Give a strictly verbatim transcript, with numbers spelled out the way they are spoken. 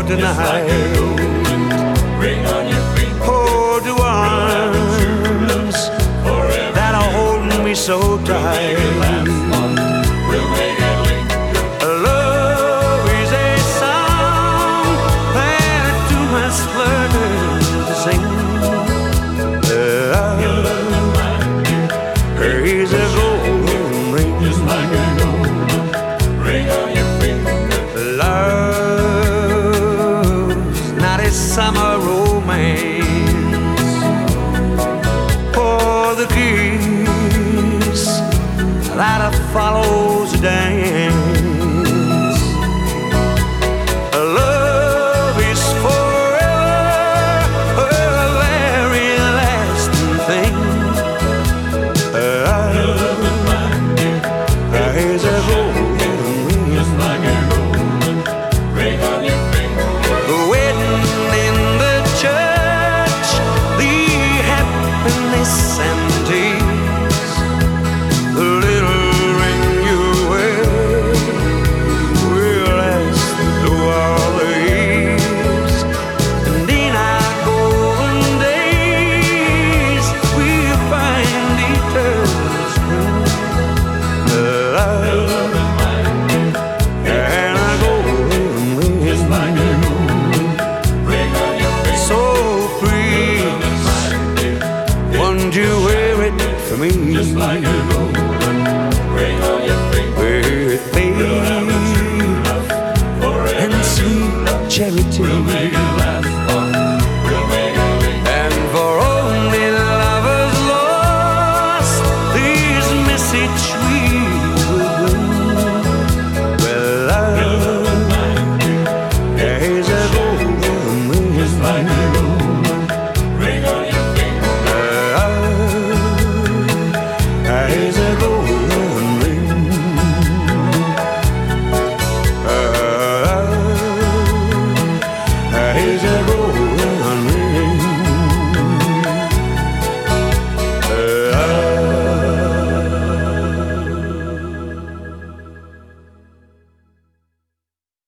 tonight. Ring on your finger. Hold the arms that'll hold me so tight. We'll make it linger. Love is a song that two must learn to sing. Love is a golden ring. Just like a golden ring on your finger. Love's not a summer romance or the kiss that follows a dance. Love is forever, a very lasting thing. Love is a golden ring. Just like a golden ring on your finger. The wedding in the church, the happiness and tears, the little ring you wear will last through all the years. And in our golden days, we'll find eternal spring. Love and a golden ring. Just like a golden ring on your finger. So please, won't you wear it for me? Just like a golden ring on your finger. With faith and sweet charity, We'll make it last long. We'll make it linger. and for only lovers lost, this message we will bring. Well, love is a golden ring. Just like a golden ring on your finger. Love is a golden ring. Love is a golden